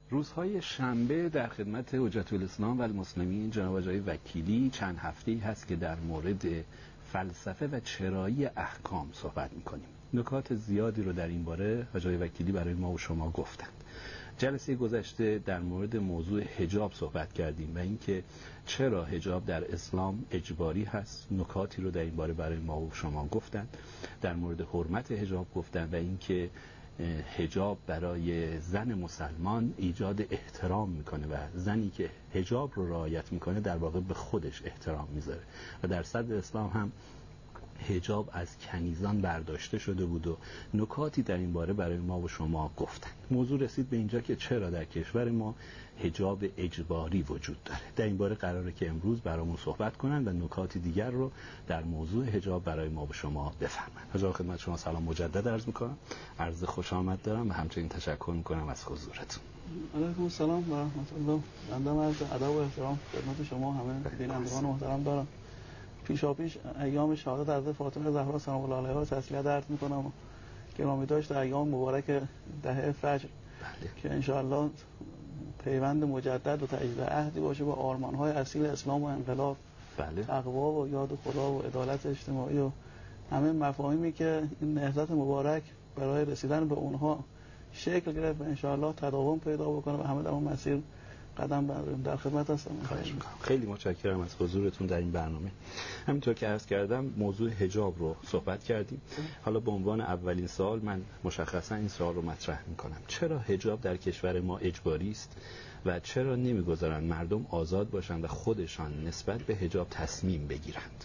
روزهای شنبه در خدمت حجت الاسلام و المسلمین جناب آقای وکیلی چند هفته‌ای هست که در مورد فلسفه و چرایی احکام صحبت می‌کنیم. نکات زیادی رو در این باره آقای وکیلی برای ما و شما گفتند. جلسه گذشته در مورد موضوع حجاب صحبت کردیم و اینکه چرا حجاب در اسلام اجباری هست. نکاتی رو در این باره برای ما و شما گفتند. در مورد حرمت حجاب گفتند و اینکه حجاب برای زن مسلمان ایجاد احترام میکنه و زنی که حجاب رو رعایت میکنه در واقع به خودش احترام میذاره و در صدر اسلام هم حجاب از کنیزان برداشته شده بود و نکاتی در این باره برای ما و شما گفتن. موضوع رسید به اینجا که چرا در کشور ما حجاب اجباری وجود داره. در این باره قراره که امروز برامون صحبت کنن و نکات دیگر رو در موضوع حجاب برای ما و شما بفرمایند. حاضر خدمت شما سلام مجدد عرض میکنم. عرض خوش آمد دارم و همچنین تشکر میکنم از حضورتون. علیکم السلام و رحمت الله. بنده عرض ادب و احترام خدمت شما همه بینندگان محترم دارم. پیشاپیش ایام شهادت حضرت فاطمه زهرا سلام الله علیها رو تسلیت عرض میکنم. گرامی داشت در ایام مبارک دهه فجر که انشاءالله پیوند مجدد و تجدید عهدی باشه با آرمان‌های اصیل اسلام و انقلاب، تقوا و یاد خدا و عدالت اجتماعی و همه مفاهیمی که این نهضت مبارک برای رسیدن به اونها شکل گرفت و انشاءالله تداوم پیدا بکنه و همه در اون مسیر قدم برداریم. در خدمت هستم. خیلی متشکرم از حضورتون در این برنامه. همینطور که عرض کردم موضوع حجاب رو صحبت کردیم. حالا به عنوان اولین سوال من مشخصا این سوال رو مطرح میکنم: چرا حجاب در کشور ما اجباری است و چرا نمیگذارن مردم آزاد باشند و خودشان نسبت به حجاب تصمیم بگیرند؟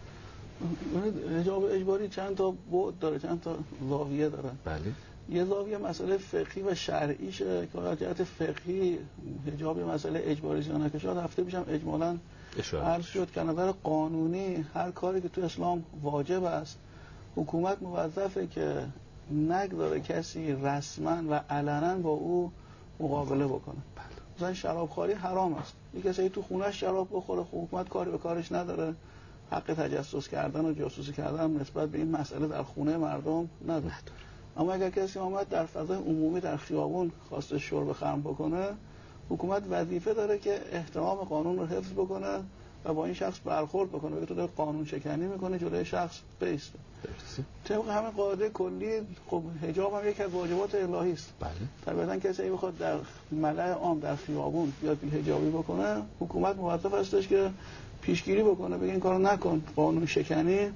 حجاب اجباری چند تا بعد داره، چند تا زاویه داره. بله. یه زاویه مسئله فقهی و شرعیشه که از جهت فقهی حجاب مسئله اجباری یا نه که شاید هفته پیشم اجمالاً عرض شد که نظر قانونی هر کاری که تو اسلام واجب است حکومت موظفه که نگذاره کسی رسما و علنا با او مقابله بکنه. مثلا شرابخوری حرام است. یک کسی تو خونه‌اش شراب بخوره حکومت کاری به کارش نداره. حق تجسس کردن و جاسوسی کردن نسبت به این مسئله در خونه مردم نداره. اما اگر کسی آمد در فضای عمومی در خیابون خواسته شرب خمر بکنه، حکومت وظیفه داره که احترام قانون رو حفظ بکنه و با این شخص برخورد بکنه. بگه تو داری قانون شکنی میکنه، جلوی شخص بیسته. طبق همین قاعده کلی خب حجاب هم یک از واجبات الهی است. بله. طبعا کسی بخواد در ملأ عام در خیابون بیاد بی حجابی بکنه، حکومت موظف هستش که پیشگیری بکنه، بگه این کارو نکن، قانون شکنی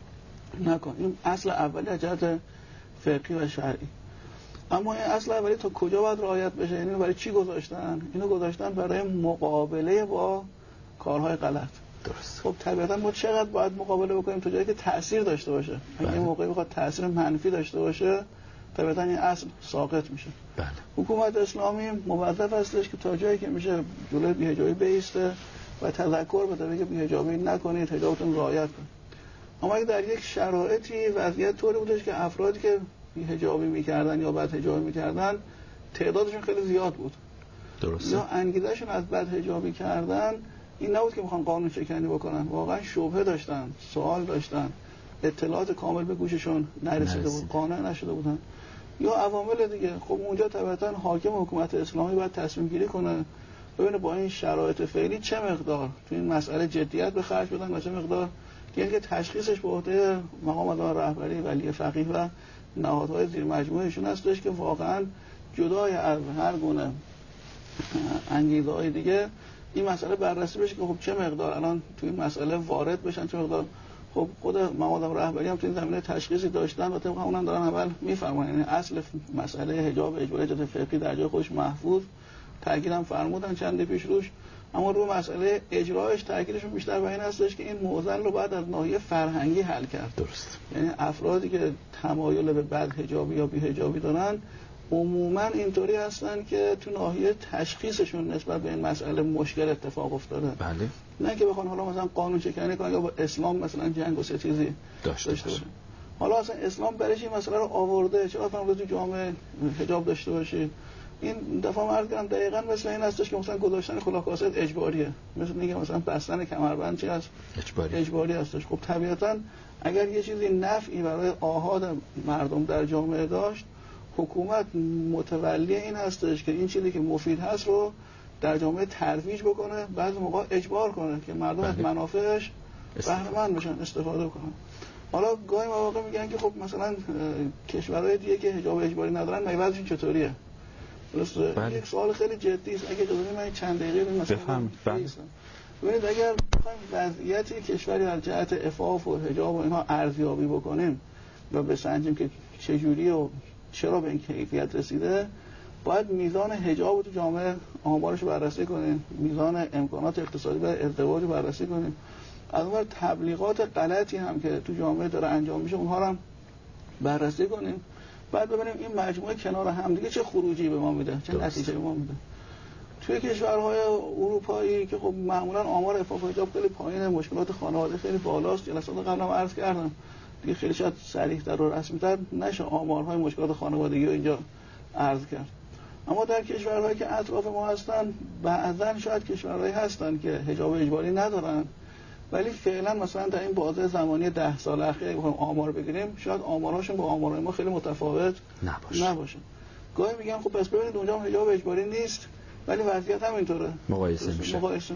نکن. این اصل اولی از جهت فقهی و شرعی. اما این اصل اولی تا کجا باید رعایت بشه؟ یعنی برای چی گذاشتن؟ اینو گذاشتن برای مقابله با کارهای غلط. درست. خب طبیعتا ما چقدر باید مقابله بکنیم تا جایی که تأثیر داشته باشه. اگه این موقعی بخواد تأثیر منفی داشته باشه، طبیعتا این اصل ساقط میشه. بله. حکومت اسلامی موظف هستش که تا جایی که میشه جلوی بی‌حجابی بیسته و تذکر بده، بگه بی‌حجابی نکنید، حجابتون رعایت کنید. اما اگه در یک شرایطی وضعیت طوری بودش که افرادی که بی‌حجابی میکردن یا بدحجابی میکردن تعدادشون خیلی زیاد بود، درسته، یا انگیزهشون از بدحجابی کردن این نبود که میخوان قانون شکنی بکنن، واقعا شبهه داشتن، سوال داشتن، اطلاعات کامل به گوششون نرسیده بود، قانع نشده بودن، یا عوامل دیگه. خب اونجا طبعا حاکم حکومت اسلامی باید تصمیم گیری کنه، ببینه با این شرایط فعلی چه مقدار تو این مسئله جدیت به خرج بدن و چه مقدار که تشخیصش به عهده مقام رهبری ولی فقیه و نهادهای زیر مجموعهشون هستش که واقعا جدای از هر گونه انگیزه‌های دیگه این مسئله بررسی بشه که خب چه مقدار الان تو این مسئله وارد بشن، چه مقدار. خب خود مقام رهبری هم تو این زمینه تشخیصی داشتن و طبق اونم دارن اول میفرماین. یعنی اصل مسئله حجاب اجباری جهت فقهی در جای خودش محفوظ، تاکیدم فرمودن چند پیش روش، اما رو مسئله اجرایش تاکیدشون بیشتر بر این هستش که این موزل رو بعد از ناحیه فرهنگی حل کرد. درست. یعنی افرادی که تمایل به بدحجابی یا بی‌حجابی دارن عموما اینطوری هستن که تو ناحیه تشخیصشون نسبت به این مسئله مشکل اتفاق افتاده. بله. نه که بخوان حالا مثلا قانون شکنی کنن یا با اسلام مثلا جنگ و ستیزی داشته باشه. حالا اصلا اسلام برای این مسئله رو آورده، چرا فرض تو جامعه حجاب داشته باشی؟ این دفعه عرض کردم دقیقاً مثل این هستش که مثلا گذاشتن کلاه کاسه اجباریه، مثل میگه مثلا بستن کمربند چی هست؟ اجباری هستش. خب طبیعتاً اگر یه چیزی نفعی برای آحاد مردم در جامعه داشت، حکومت متولی این هستش که این چیزی که مفید هست رو در جامعه ترویج بکنه، بعضی موقع اجبار کنه که مردم از منافعش بهره مند بشن، استفاده کنن. حالا گاهی مواقع میگن که خب مثلا کشورهای دیگه که حجاب اجباری ندارن مگه وضعشون چطوریه؟ درسته؟ یک سوال خیلی جدی است. اگه اجازه بدید من چند دقیقه مثلا ببینید اگر بخوایم وضعیت کشوری از جهت عفاف و حجاب و اینها ارزیابی بکنیم و بسنجیم که چجوری و چرا به این کیفیت رسیده، باید میزان حجاب رو تو جامعه آمارش رو بررسی کنیم، میزان امکانات اقتصادی برای ازدواج رو بررسی کنیم، از اون تبلیغات غلطی هم که تو جامعه داره انجام میشه اونها رو هم بررسی کنیم، بعد ببینیم این مجموعه کنار هم دیگه چه خروجی به ما میده، چه نتیجه به ما میده. توی کشورهای اروپایی که خب معمولا آمار عفاف و حجاب خیلی پایینه، مشکلات خانواده خیلی بالاست، جلسات قبلا عرض کردم دیگه خیلی شاید صریح‌تر و رسمی‌تر نشه آمارهای مشکلات خانوادگی رو اینجا عرض کرد. اما در کشورهایی که اطراف ما هستن، بعضن شاید کشورهایی هستن که حجاب اجباری ندارن، ولی فعلا مثلا در این بازه زمانی 10 سال اخیر بخوایم آمار بگیریم شاید آماراشون با آمارهای ما خیلی متفاوت نباشه. گاهی میگن خب پس ببینید اونجا هم حجاب اجباری نیست ولی وضعیت هم اینطوره، مقایسه میشه.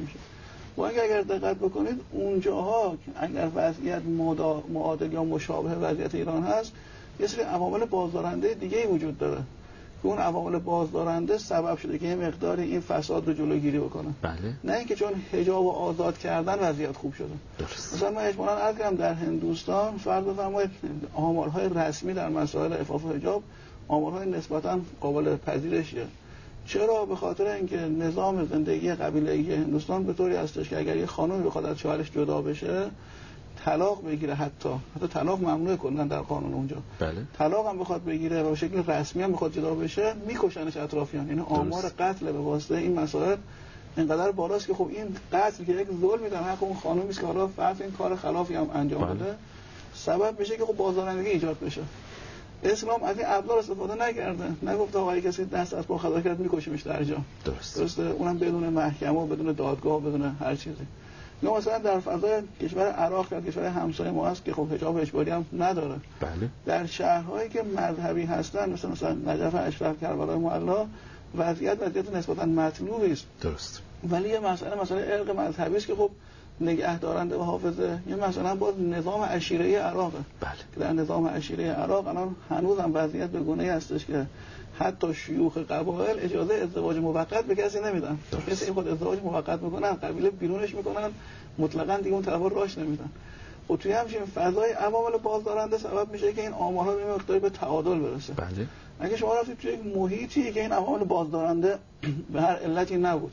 با اینکه اگر دقت بکنید اونجاها اگر وضعیت معادل یا مشابه وضعیت ایران هست، یه سری عوامل بازدارنده دیگه‌ای وجود داره که اون عوامل بازدارنده سبب شده که یه مقداری این فساد رو جلوگیری بکنه. بله. نه اینکه چون حجاب آزاد کردن وضعیت خوب شده. درست. مثلا من اجمالاً عرض کردم در هندوستان فرض بفرمایید آمارهای رسمی در مسائل عفاف و حجاب آمارهای نسبتاً قابل پذیرشیه. چرا؟ به خاطر اینکه نظام زندگی قبیله‌ای هندوستان به طوری هستش که اگر یه خانم بخواد از شوهرش جدا بشه، طلاق بگیره، حتی طلاق ممنوعه کلا در قانون اونجا. بله. طلاق هم بخواد بگیره و به شکل رسمی هم بخواد جدا بشه، میکشنش اطرافیان. یعنی آمار قتل به واسطه این مسائل اینقدر بالاست که خب این قتل که یک ظلمی در حق اون خانومی است که حالا فرض این کار خلافی هم انجام بده، سبب میشه که خب بازدارندگی ایجاد بشه. اسلام از این ابزار استفاده نکرده، نگفت آقا اگه کسی دست از پا خطا کرد میکشیمش در جا. درسته. اونم بدون محکمه و بدون دادگاه و بدون هر چیزی. یا مثلا در فضای کشور عراق که کشور همسایه ما است که خب حجاب اجباری هم نداره. بله. در شهرهایی که مذهبی هستن مثلا نجف اشرف، کربلای معلی، وضعیت نسبتا مطلوبی است. درست. ولی یه مسئله ارق مذهبی است که خب نگهدارنده و حافظه. یه مثلا با نظام عشیره عراقه. بله. که در نظام عشیره عراق الان هنوز هم وضعیت به گونه‌ای هستش که حتی شیوخ قبایل اجازه ازدواج موقت به کسی نمیدن. کسی خود ازدواج موقت میکنن، قبیله بیرونش میکنن، مطلقاً دیگه اون طرف راش نمیدن. و توی همچین فضای عوامل بازدارنده سبب میشه که این آمارها به مقداری به تعادل برسه. بله. اگه شما رفتید توی یک محیطی که این عوامل بازدارنده به هر علتی نبود،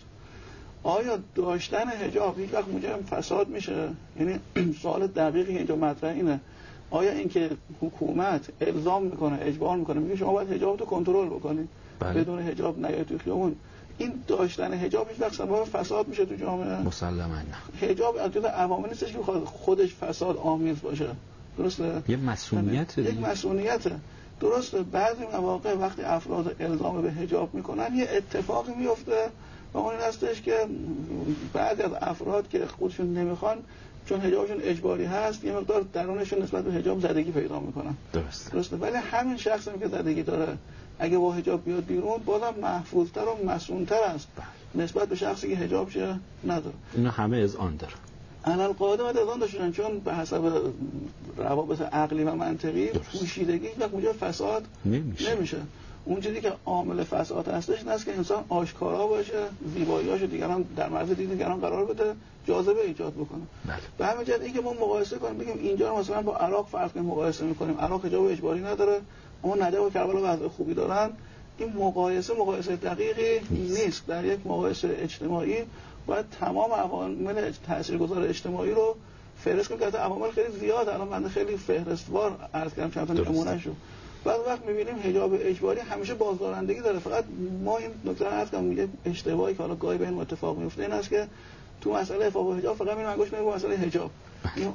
آیا داشتن حجاب هیچ وقت موجب فساد میشه؟ یعنی سوال دقیقی اینجا مطرح اینه، آیا اینکه حکومت الزام میکنه، اجبار میکنه، میگه شما باید حجاب رو کنترل بکنید، بدون حجاب نیاید تو خیابون، این داشتن حجاب هیچ وقت سبب فساد میشه تو جامعه؟ مسلماً نه. حجاب از جزء عواملی نیستش که خودش فساد آمیز باشه. درسته؟ یه مسئولیته. یک مسئولیته. درسته. بعضی مواقع وقتی افراد الزام به حجاب میکنن یه اتفاقی میفته و اون این هستش که بعضی از افراد که خودشون نمیخوان چون حجابشون اجباری هست یه مقدار درونشون نسبت به حجاب زدگی پیدا میکنن. درسته. ولی همین شخصی که زدگی داره اگه با حجاب بیاد بیرون بازم محفوظتر و مسئولتر است نسبت به شخصی که حجابش نداره. اینا همه اذعان داره. علل قاعده باید اذعان داشتن، چون به حسب روابط عقلی و منطقی پوشیدگی هیچ وقت موجب فساد نمیشه. اون چیزی که عامل فساد هستش این است که انسان آشکارا باشه، زیبایی‌هاشو دیگران در معرض دید دیگران قرار بده، جاذبه ایجاد بکنه. به همین جهت اینکه ما مقایسه کنیم بگیم اینجا مثلا با عراق فرض کنیم مقایسه می‌کنیم، عراق حجاب اجباری نداره اما نجف و کربلا وضع خوبی دارن، این مقایسه دقیقی نیست. در یک مقایسه اجتماعی باید تمام عوامل تاثیرگذار اجتماعی رو فهرست کنیم که عوامل خیلی زیاده. الان من خیلی فهرستوار عرض کردم چند تا نمونهشو. بعد وقت می‌بینیم حجاب اجباری همیشه بازدارندگی داره. فقط ما این نکته رو عرض کنم، یه اشتباهی که حالا گاهی به این اتفاق میفته این است که تو مسئله عفاف و حجاب فقط انگوش می‌کنیم مسئله حجاب. این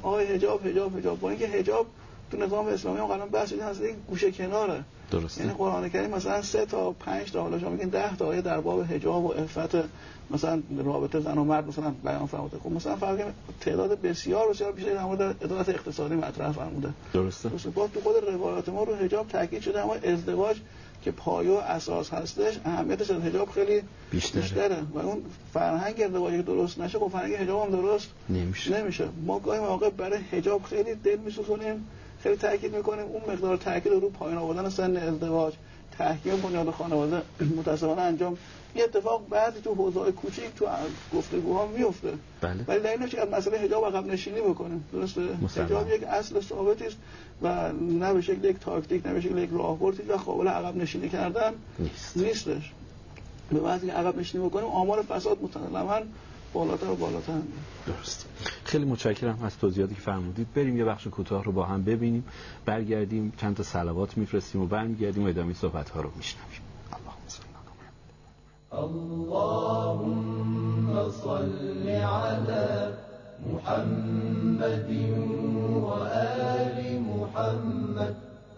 حجاب با اینکه حجاب تو نظام اسلامی هم قرار بحث این هست، یک گوشه کناره. درسته. یعنی قرآن کریم مثلا 3 تا 5 تا حالا شما میگین 10 تا آیه در باب حجاب و عفت مثلا رابطه زن و مرد مثلا بیان فرموده. خب مثلا فرض کنیم تعداد بسیار بیشتری در مورد عدالت اقتصادی مطرح فرموده. درسته. با تو خود روایات ما رو حجاب تاکید شده، اما ازدواج که پایه و اساس هستش اهمیتش از حجاب خیلی بیشتره و اون فرهنگ ازدواجی که درست نشه خب فرهنگ حجاب هم درست نمیشه. ما گاهی مواقع برای حجاب خیلی دل میسوزونیم، خیلی تاکید میکنیم، اون مقدار تاکید رو پایین آوردن سن ازدواج، تحکیم بنیاد خانواده متأسفانه انجام این اتفاق بعضی تو حوزه‌های کوچیک تو گفتگوها میفته. ولی در این نتیجه از مسئله حجاب عقب نشینی بکنیم. درسته؟ حجاب یک اصل ثابتی است و نه به شکل یک تاکتیک، نه به شکل یک راهبرد و قابل عقب نشینی کردن نیستش. به وقتی عقب نشینی بکنیم آمار فساد مسلماً بالاتر و بالاتر. درست. خیلی متشکرم از توضیحاتی که فرمودید. بریم یه بخش کوتاه رو با هم ببینیم، برگردیم چند تا صلوات میفرستیم و برمیگردیم و ادامه صحبت ها رو میشنویم. اللهم صل على محمد و آل محمد.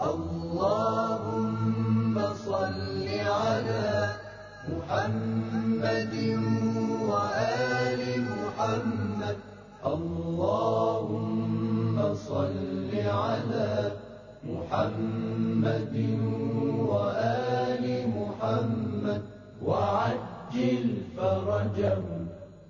اللهم صل على محمد و آل محمد. اللهم صل على محمد و آل محمد وعجل فرجهم.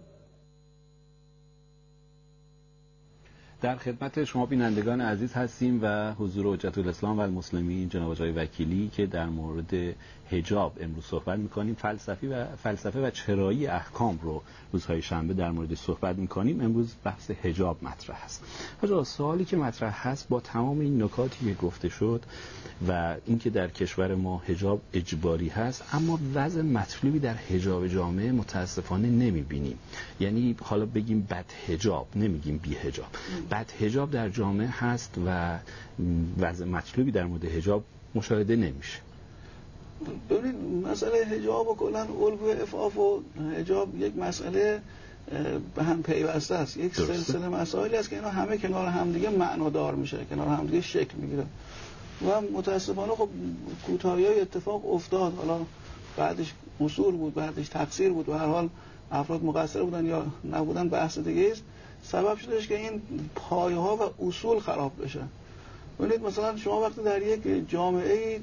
در خدمت شما بینندگان عزیز هستیم و حضور حجت الاسلام و المسلمین جناب آقای وکیلی که در مورد حجاب امروز صحبت می‌کنیم، فلسفه و چرایی احکام رو روزهای شنبه در مورد صحبت می‌کنیم. امروز بحث حجاب مطرح است. حالا سوالی که مطرح هست با تمام این نکاتی که گفته شد و اینکه در کشور ما حجاب اجباری هست، اما وضع مطلوبی در حجاب جامعه متاسفانه نمی‌بینیم. یعنی حالا بگیم بد حجاب، نمیگیم بی حجاب. بد حجاب در جامعه هست و وضع مطلوبی در مورد حجاب مشاهده نمیشه. ببینید مسئله حجاب و کلا الگوی عفاف و حجاب یک مسئله به هم پیوسته است. یک سلسله مسائلی است که اینا همه کنار همدیگه معنادار میشه، کنار همدیگه شکل میگیره و متاسفانه خب کوتاهی‌های اتفاق افتاد. حالا بعدش اصول بود، بعدش تقصیر بود و هر حال افراد مقصر بودن یا نبودن بحث دیگه است. سبب شدش که این پایه‌ها و اصول خراب بشه. ببینید مثلا شما وقتی در یک جامعه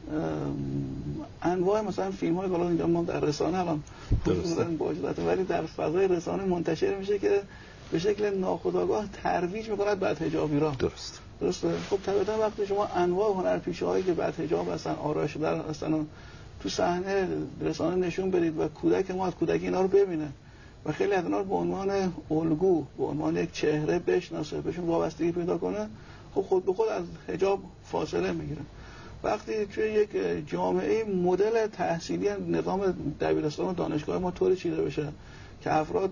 انواع مثلا فیلم‌های حالا اینجا ما در رسانه الان ولی در فضای رسانه منتشر میشه که به شکل ناخودآگاه ترویج می‌کند بدحجابی را. درسته. خب طبعا وقتی شما انواع هنرپیشه‌هایی که بدحجاب هستن، آرایش شده هستن و تو صحنه رسانه نشون بدید و کودک ما از کودکی اینا رو ببینه و خیلی از اینا رو به عنوان الگو، به عنوان یک چهره بشناسه، بهشون وابستگی پیدا کنه، خب خود به خود از حجاب فاصله میگیره. وقتی توی یک جامعه مدل تحصیلی نظام دبیرستان و دانشگاه ما طوری چیده بشه که افراد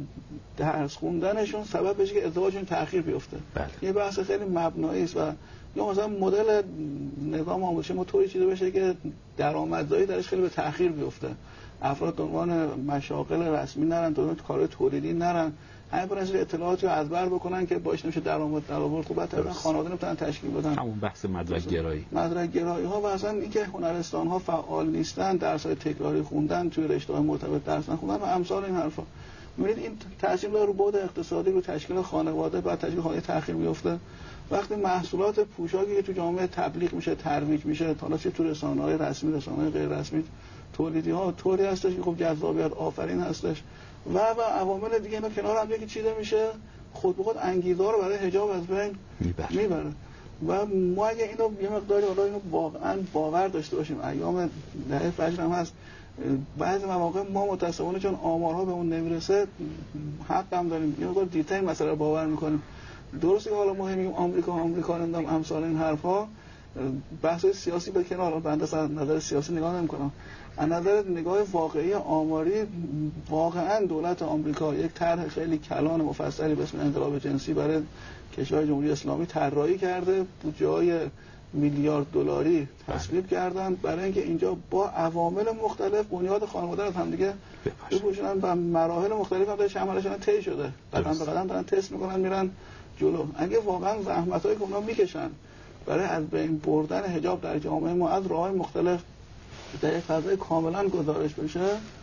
درس خوندنشون سبب بشه که ازدواجشون تأخیر بیفته، یه بحث خیلی مبنایی است. و یا مثلا مدل نظام آموزشی ما طوری چیده بشه که درآمدزایی درش خیلی به تأخیر بیفته، افراد به عنوان مشاغل رسمی نرن، تو کار تولیدی نرن، همین پر از اطلاعاتی رو ازبر بکنن که باعث نمیشه درآمد خوب تا خانواده نمیتونن تشکیل بدن. همون بحث مدرک گرایی ها و اصلا اینکه هنرستان ها فعال نیستن، درس‌های تکراری خوندن توی رشته‌های مرتبط درس نخوندن و امثال این حرفا. می‌بینید این تاثیر داره رو بعد اقتصادی، رو تشکیل خانواده، بعد تشکیل خانواده تأخیر میفته. وقتی محصولات پوشاکی تو جامعه تبلیغ میشه، ترویج میشه، حالا چه تو رسانه‌های رسمی، رسانه‌های غیر رسمی، تولیدی‌ها طوری هستش که خب جذابیت آفرین هستش و عوامل دیگه اینا کنار هم یکی چیده میشه، خود به خود انگیزه رو برای حجاب از بین میبره. و ما اگه اینو یه مقداری حالا اینو واقعا باور داشته باشیم، ایام دهه فجر هم هست، بعضی مواقع ما متأسفانه چون آمارها به اون نمیرسه حق هم داریم یه مقدار دیرتر این مسئله رو باور میکنیم. درسته که حالا ما میگیم آمریکا نمیدونم امثال این حرفا، بحث سیاسی به کنار، بنده از نظر سیاسی نگاه نمی‌کنم، از نظر نگاه واقعی آماری واقعا دولت آمریکا یک طرح خیلی کلان مفصلی به اسم انقلاب جنسی برای کشور جمهوری اسلامی طراحی کرده، بودجه‌های میلیارد دلاری تصویب کردن برای اینکه اینجا با عوامل مختلف بنیاد خانواده رو هم دیگه بپوشونن و مراحل مختلف هم داشت عملشون طی شده، قدم به قدم دارن تست میکنن میرن جلو. اگه واقعا زحمتایی که اونا میکشن برای از بین بردن حجاب در جامعه ما از راه‌های مختلف در فضای کاملا گزارش بشه،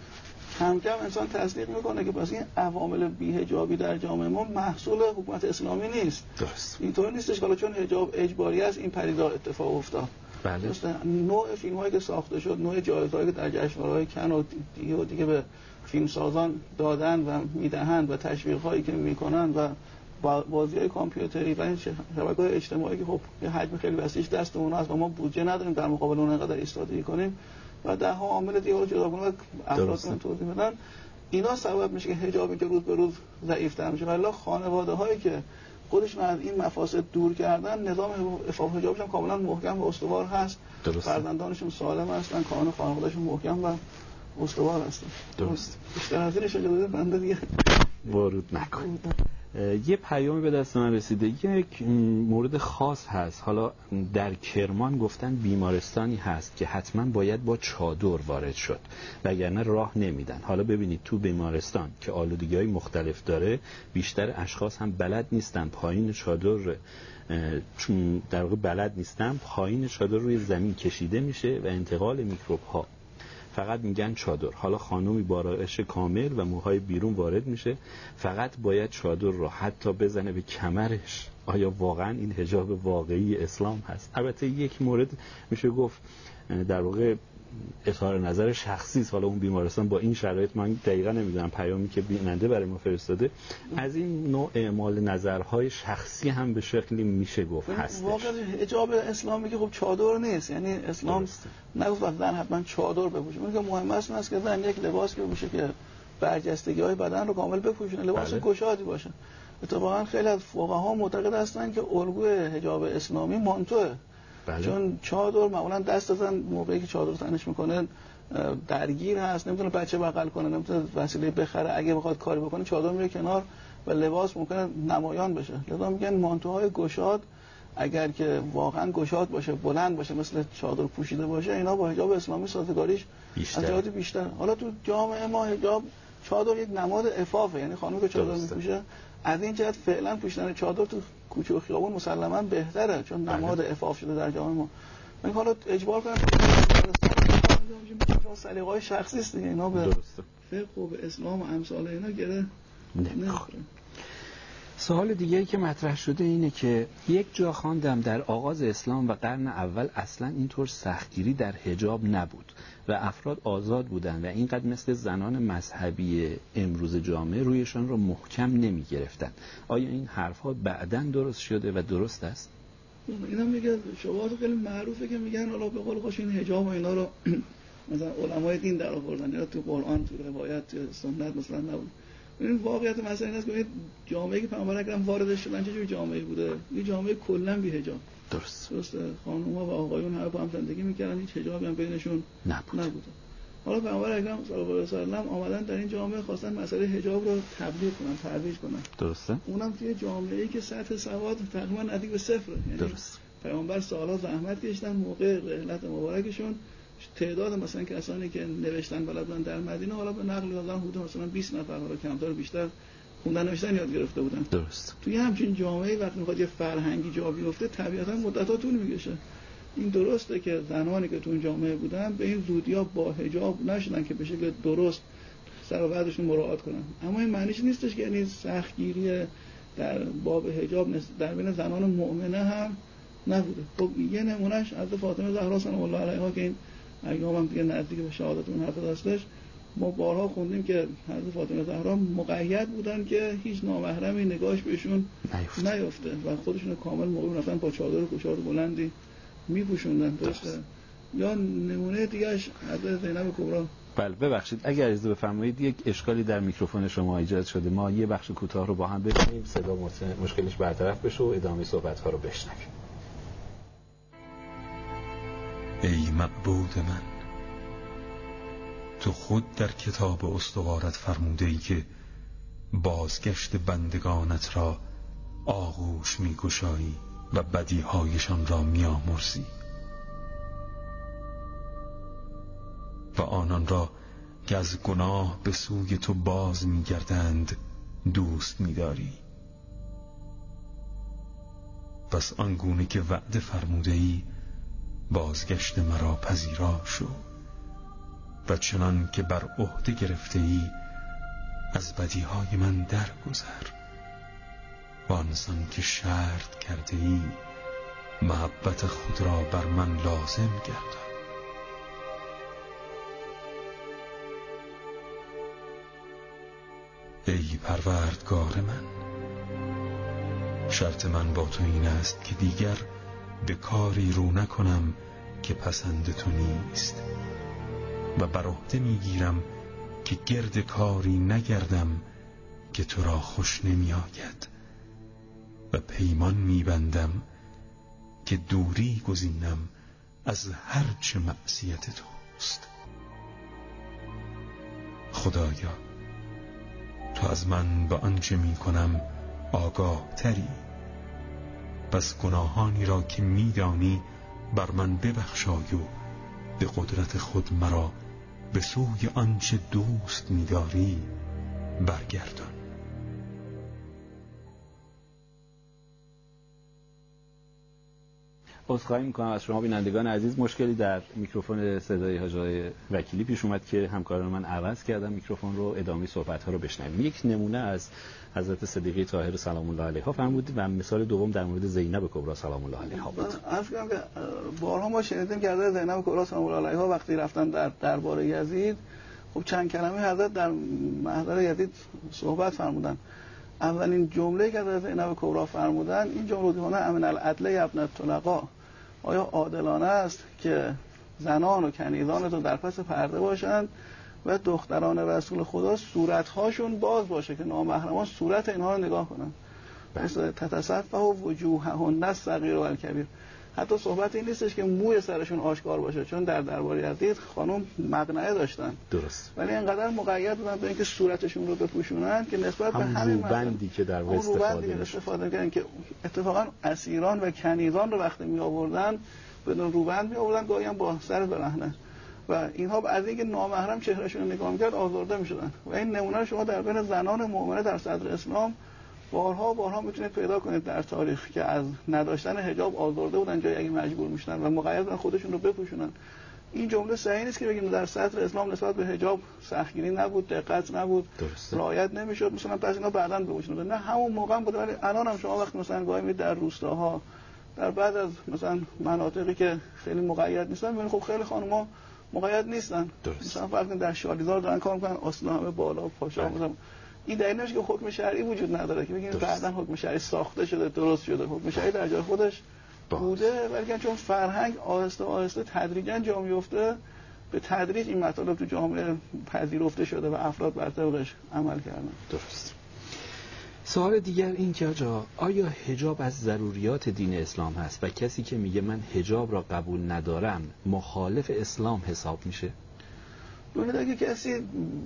کم کم انسان تصدیق میکنه که پس این عوامل بی‌حجابی در جامعه ما محصول حکومت اسلامی نیست. درست. اینطور نیستش که چون حجاب اجباری است این پدیده اتفاق افتاد. بله. نوع فیلم‌هایی که ساخته شد، نوع جایزه‌هایی که در جشنواره‌های کن و دیگه به فیلمسازان دادن و میدهند و تشویق‌هایی که میکنن و بازی‌های کامپیوتری و این شبکه‌های اجتماعی که خب یه حجم خیلی وسیعش دست اونها است و ما بودجه نداریم در مقابل اون انقدر ایستادگی کنیم و ده ها عامل دیگه رو جداگانه و افراد توضیح بدن، اینا سبب میشه که حجابی که روز به روز ضعیف‌تر میشه. ولی خانواده‌هایی که خودشون از این مفاسد دور کردن، نظام عفاف حجابشون کاملا محکم و استوار هست. فرزندانشون سالم هستن، کانون خانواده‌شون محکم و استوار هستن. درست. بیشتر از اینش اجازه بنده دیگه ورود نکن. یه پیامی به دست من رسیده، یک مورد خاص هست. حالا در کرمان گفتن بیمارستانی هست که حتما باید با چادر وارد شد وگرنه راه نمیدن. حالا ببینید تو بیمارستان که آلودگی‌های مختلف داره، بیشتر اشخاص هم بلد نیستن پایین چادر، چون در واقع بلد نیستن، پایین چادر روی زمین کشیده میشه و انتقال میکروب ها فقط میگن چادر. حالا خانومی با آرایش کامل و موهای بیرون وارد میشه، فقط باید چادر رو حتی بزنه به کمرش. آیا واقعا این حجاب واقعی اسلام هست؟ البته یک مورد میشه گفت در واقع اظهار نظر شخصی است. حالا اون بیمارستان با این شرایط، من دقیقا نمیدونم، پیامی که بیننده برای ما فرستاده از این نوع اعمال نظرهای شخصی هم به شکلی میشه گفت هستش. واقعا حجاب اسلامی که خب چادر نیست، یعنی اسلام نگفت زن حتما چادر بپوشه. اون که مهم است که زن یک لباس بپوشه که برجستگی‌های بدن رو کامل بپوشونه، لباس گشادی باشه. اتفاقا خیلی از فقها معتقد هستن که الگوی حجاب اسلامی مانتوه. بله. چون چادر معمولا دست زن موقعی که چادر تنش میکنه درگیر هست، نمیتونه بچه بغل کنه، نمیتونه وسیله بخره، اگه بخواد کاری بکنه چادر میره کنار و لباس ممکنه نمایان بشه. لذا میگن مانتوهای گشاد اگر که واقعا گشاد باشه، بلند باشه، مثل چادر پوشیده باشه، اینا با حجاب اسلامی سازگاریش بیشتر. حالا تو جامعه ما حجاب چادر یک نماد عفافه، یعنی خانم که چادر میپوشه از این جهت فعلا پوشیدن چادر تو کوچه و خیابون مسلماً بهتره، چون نماد عفاف شده در جامعه ما. من حالا اجبار کنم سلیقه‌های شخصی است دیگه، اینا به فقه و به اسلام و امثال اینا گره نمیخوره. سوال دیگری که مطرح شده اینه که یک جا خواندم در آغاز اسلام و قرن اول اصلا اینطور سختگیری در حجاب نبود و افراد آزاد بودند و اینقدر مثل زنان مذهبی امروز جامعه رویشان رو محکم نمی گرفتن. آیا این حرفها بعداً درست شده و درست است؟ اینا میگه شبهات خیلی معروفه که میگن حالا به قول خودش این حجاب و اینا رو مثلا علمای دین در آوردن یا تو قرآن، تو روایت، تو سنت مثلا نبود. این واقعیت مسئله این است که جامعه‌ای که پیامبر اکرم واردش شدن چه جور جامعه‌ای بوده؟ یه جامعه کلاً بی حجاب. درسته. خانم‌ها و آقایون هر با هم زندگی می‌کردن، هیچ حجابی هم بینشون نبوده. حالا پیامبر اکرم صلی الله علیه و سلم آمدن در این جامعه خواستن مسئله حجاب رو تبلیغ کنن، ترویج کنن. درسته. اونم توی جامعه‌ای که سطح سواد تقریباً نزدیک به صفره. یعنی درست. پیامبر سال‌ها زحمت کشیدن، موقع رحلت مبارکشون تعداد مثلا کسانی که نوشتن بلد بودن در مدینه حالا به نقل دادن حدود مثلا 20 نفر، حالا کمتر بیشتر خوندن نوشتن یاد گرفته بودن. درست. توی همچین جامعه‌ای وقتی میخواد یه فرهنگی جا بیفته طبیعتاً مدت‌ها طول میکشه. این درسته که زنانی که تو اون جامعه بودن به این زودی‌ها با حجاب نشدن که به شکل درست سر و وضعشون مراعات کنن، اما این معنیش نیستش که یعنی سختگیری در باب حجاب در بین زنان مؤمنه هم نبوده. خب یه نمونهش از فاطمه زهرا سلام الله علیها که این ایام هم دیگه نزدیک به شهادت اون حرف داشتش، ما بارها خوندیم که حضرت فاطمه زهرا مقید بودن که هیچ نامحرمی نگاهش بهشون نیفته و خودشون کامل موقع رفتن با چادر و کوچار بلندی میپوشوندن. درسته. یا نمونه دیگه‌اش حضرت زینب کبرا. بله ببخشید اگر اجازه بفرمایید یک اشکالی در میکروفون شما ایجاد شده، ما یه بخش کوتاه رو با هم ببینیم، صدا مشکلش برطرف بشه و ادامه صحبت‌ها رو بشنویم. ای معبود من، تو خود در کتاب استوارت فرموده ای که بازگشت بندگانت را آغوش می گشایی و بدیهایشان را می آمرزی و آنان را که از گناه به سوی تو باز می گردند دوست می داری. پس آنگونه که وعده فرموده ای بازگشت مرا پذیرا شو و چنان که بر عهده گرفته ای از بدیهای من درگذر و آنسان که شرط کرده ای محبت خود را بر من لازم گردان. ای پروردگار من، شرط من با تو این است که دیگر به کاری رو نکنم که پسند تو نیست و بر عهده میگیرم که گرد کاری نگردم که تو را خوش نمی آید و پیمان میبندم که دوری گزینم از هر چه معصیت توست. خدایا، تو از من با آنچه می کنم آگاه تری، پس گناهانی را که می دانی بر من ببخشای و به قدرت خود مرا به سوی آنچه دوست می داری برگردان. عذرخواهی میکنم از شما بینندگان عزیز، مشکلی در میکروفون صدای حاج آقای وکیلی پیش اومد که همکاران من عوض کردن میکروفون رو. ادامه صحبت ها رو بشنویم. یک نمونه از حضرت صدیقه طاهره سلام الله علیها فرمودید و مثال دوم در مورد زینب کبرا سلام الله علیها بود. عرض کنم که بارها ما شنیدیم که حضرت زینب کبرا سلام الله علیها وقتی رفتن در دربار یزید، خب چند کلمه حضرت در محضر یزید صحبت فرمودن. اولین جمله‌ای که حضرت زینب کبرا فرمودن این جمله بود: امن العدل یا ابن الطلقاء، آیا عادلانه است که زنان و کنیزان تو در پس پرده باشند و دختران رسول خدا صورت‌هاشون باز باشه که نامحرمان صورت اینها رو نگاه کنن. مثل تتصفح وجوههن الصغیر و الکبیر. حتی صحبت این نیستش که موی سرشون آشکار باشه، چون در دربار یزید خانم مقنعه داشتن. درست. ولی اینقدر مقید بودن به اینکه صورتشون رو بپوشونن که نسبت به همین روبندی که در استفاده کردن که اتفاقا اسیران و کنیزان رو وقتی می آوردن بدون روبند می آوردن، گاهی هم با سر برهنه، و اینها از اینکه نامحرم چهرهشون رو نگاه می‌کرد آزرده می‌شدن. و این نمونه شما در بین زنان مؤمنه در صدر اسلام بارها میتونید پیدا کنید در تاریخ که از نداشتن حجاب آزرده بودن، جایی اگه مجبور میشدن و مقید بودن خودشون رو بپوشونن. این جمله صحیح نیست که بگیم در صدر اسلام نسبت به حجاب سختگیری نبود، دقت نبود، رعایت نمیشد، مثلا پس اینا بعداً بپوشونن. نه، همون موقع بود. ولی الان هم شما وقتی مثلا گاهی میید در روستاها، در بعد از مثلا مناطقی که خیلی مقید نیستن، میبینید خب خیلی خانم‌ها مقید نیستن. مثلا فرض کنید در شالیزار دارن کار میکنن، آسنا همه بالا پاشا مثلا. این دلیل نمیشه که حکم شرعی وجود نداره که بگیم بعداً حکم شرعی ساخته شده، درست شده. حکم شرعی در جای خودش بوده، ولی چون فرهنگ آهسته آهسته تدریجاً جا میفته، به تدریج این مطالب تو جامعه پذیرفته شده و افراد بر طبقش عمل کردن. درست. سوال دیگر این که آیا حجاب از ضروریات دین اسلام هست و کسی که میگه من حجاب را قبول ندارم مخالف اسلام حساب میشه؟ ببینید اگه کسی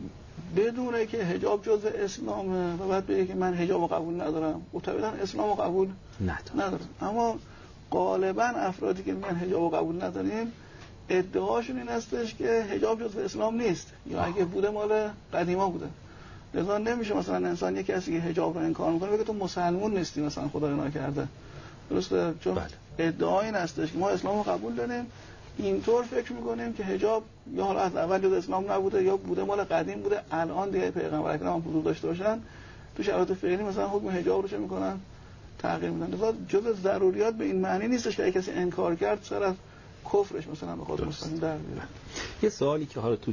بدونه که حجاب جزء اسلامه و بعد بگه که من حجاب رو قبول ندارم، طبیعتاً اسلام رو قبول ندارم. اما غالباً افرادی که میگن حجاب رو قبول نداریم ادعاشون این هستش که حجاب جزء اسلام نیست، یا اگه بوده مال قدیما بوده. لذا نمیشه مثلا انسان یک کسی که حجاب رو انکار میکنه بگه تو مسلمون نیستی، مثلا خدای نکرده. درسته؟ چون ادعا این هستش که ما اسلام رو قبول داریم، اینطور فکر میکنیم که حجاب یا حالا از اول جز اسلام نبوده یا بوده مال قدیم بوده، الان دیگه پیغمبر اکرم حضور داشته باشن تو شرایط فعلی مثلا حکم حجاب رو چه میکنن؟ تغییر میدن. لذا جزء ضروریات به این معنی نیستش که کسی انکار کرد سر از کفرش مثلا بخواد مستقیم در بیاره. یه سوالی که حالا تو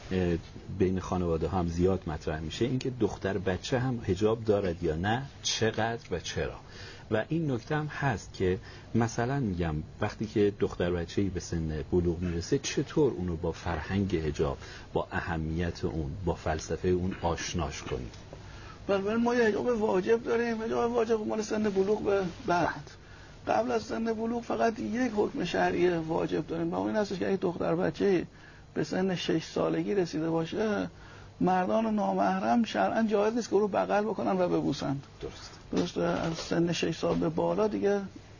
بین خانواده هم زیاد مطرح میشه این که دختر بچه هم حجاب دارد یا نه، چقدر و چرا. و این نکته هم هست که مثلا میگم وقتی که دختر بچه‌ای به سن بلوغ میرسه چطور اونو با فرهنگ حجاب، با اهمیت اون، با فلسفه اون آشناش کنیم. بله، ما یه حجاب واجب داریم. حجاب واجب مال سن بلوغ به بعد. قبل از سن بلوغ فقط یک حکم شرعی واجب داریم و اون این هستش که اگه دختر بچه‌ای به سن 6 سالگی رسیده باشه، مردان نامحرم شرعاً جایز نیست که او رو بغل بکنن و ببوسن. درسته؟ از سن 6 سال به بالا دیگه